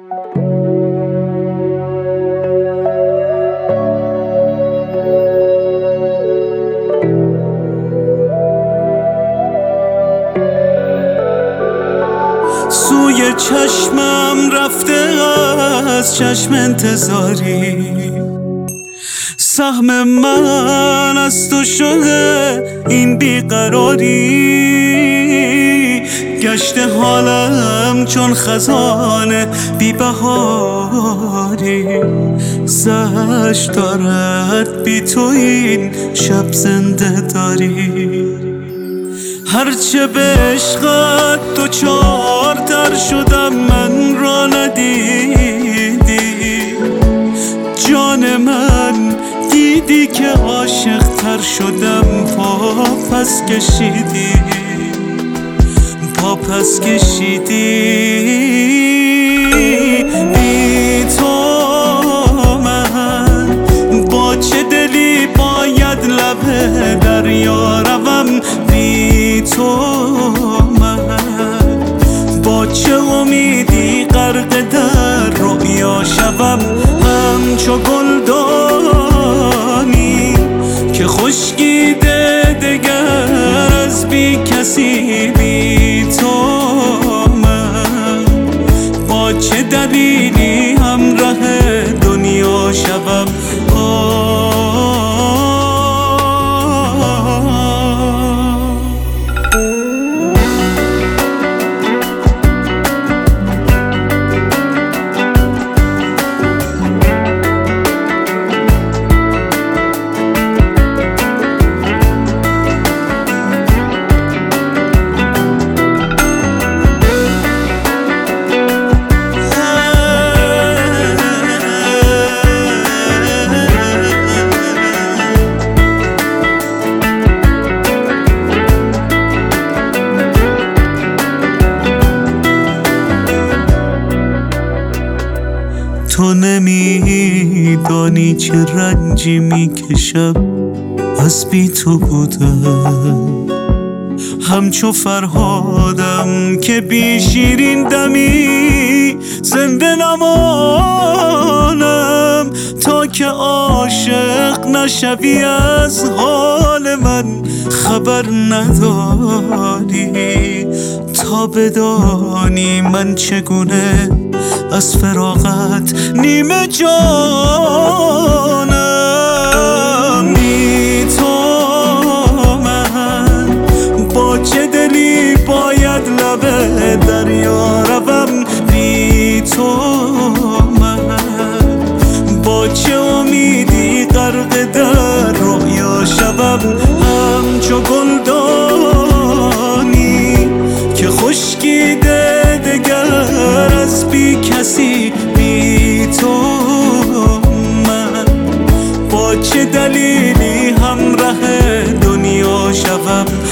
سوی چشمم رفته از چشم انتظاری، سهم من از تو شده این بیقراری. گشته حالم چون خزانه بی بهاری، زش دارد بی تو این شب زنده داری. هرچه به عشقت دوچارتر شدم من را ندیدی، جان من دیدی که عاشق تر شدم پا پس کشیدی، پا پس کشیدی. بی تو من با چه دلی باید لب دریا روم، بی تو من با چه امیدی غرق در رؤیا شوم. همچو گلدانی که خشکیده دگر از بی کسی، بی تو من با چه دلیلی همراه دنیا شوم. تو نمیدانی چه رنجی میکشم از بی تو بودم، همچو فرهادم که بی شیرین دمی زنده نمانم. تا که عاشق نشوی از حال من خبر نداری، تا بدانی من چگونه از فراقت نیمه جانم. بی تو من با چه دلی باید لب دریا روم، بی تو من با چه امیدی غرق در رؤیا شوم. همچو گلدانی که خشکیده دگر از بی کسی، بی تو من با چه دلیلی همراه دنیا شوم.